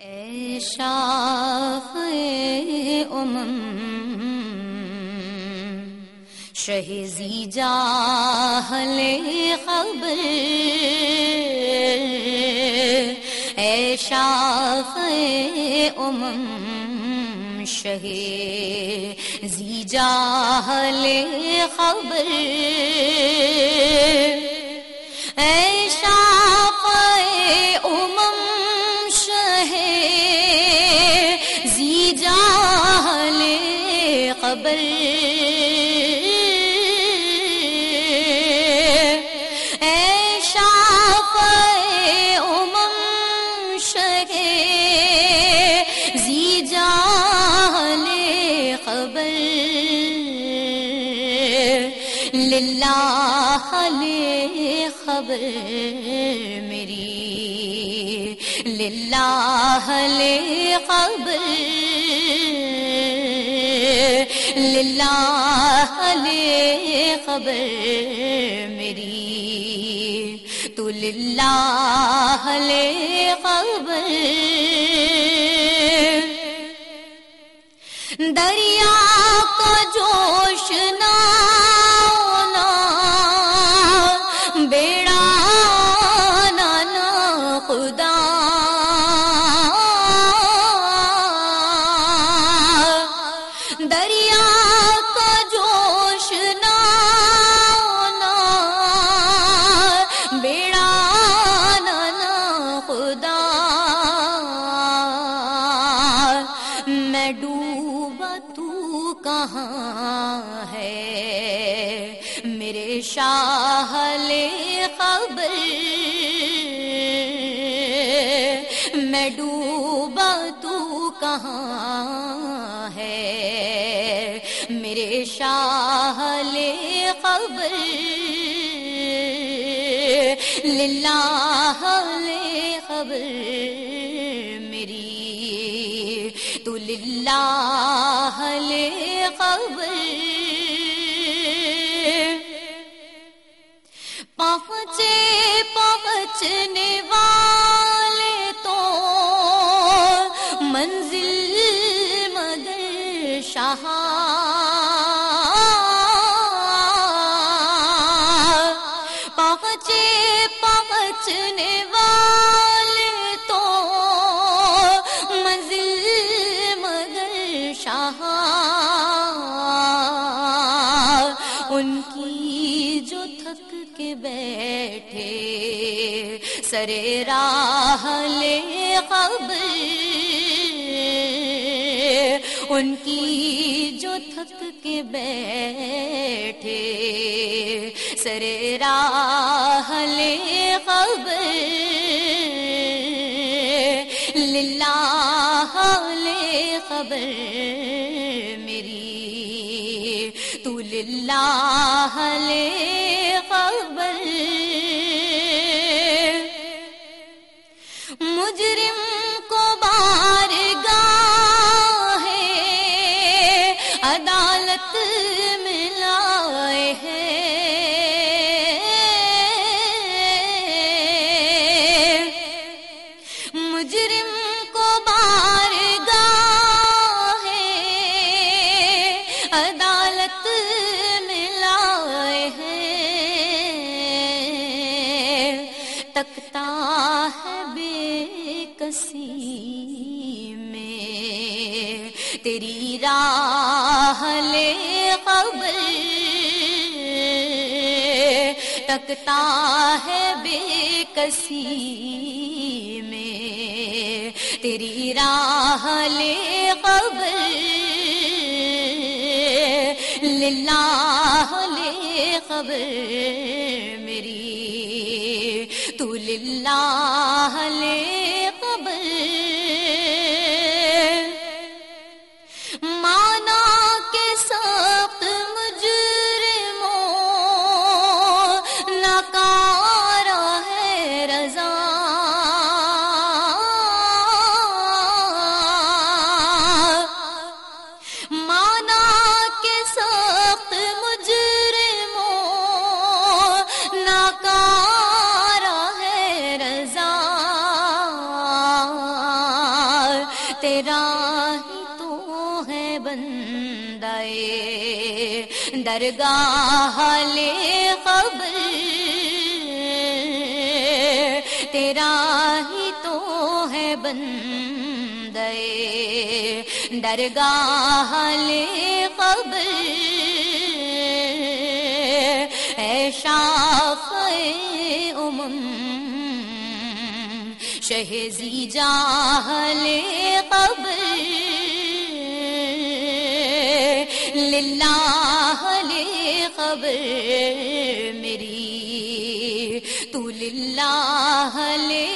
اے شافع امم شہزی جاہل خبر، اے شافع امم شہزی جاہل خبر، اے شافع امم شہزی جاہل خبر، اے شافع امم شہزی جاہل خبر، للہ لے خبر میری، للہ لے خبر، للہ لے خبر میری، تو للہ لے خبر، دریا کا جوش نہ بیڑا نانا خدا، دریا کا جوش نانا بیڑا نانا خدا، میں ڈوبا تو کہاں ہے میرے شاہ لے خبر، میں ڈوبا تو کہاں ہے میرے شاہ لے خبر، للہ لے خبر میری، تو للہ لے خبر، پہنچنے والے تو منزل مگر شاہ، پہنچنے والے تو منزل مگر شاہ، ان کی جو تھک کے بیٹھے سرے راہ لے خبر، ان کی جو تھک کے بیٹھے سرے راہ لے خبر، للہ لے خبر میری، تو للہ لے خبر، مجرم کو بارگاہ عدالت میں لائے ہیں، مجرم کو بارگاہ عدالت میں لائے ہیں، تکتا ہے بے کسی میں تیری راہ لے خبر، تکتا ہے بے کسی میں تیری راہ لے خبر، للہ لے خبر میری، تو للہ لے خبر، مانا کے سخت مجرموں ناکارہ ہے رضا، مانا کے سخت مجرموں ناکارہ ہے رضا، تیرا ہی تو ہے بندہ درگاہ لے قبر، تیرا ہی تو ہے بندہ درگاہ لے قبر، اے شافع امم شہزی جاہل قبر، للہ لے قبر میری، تو للہ لے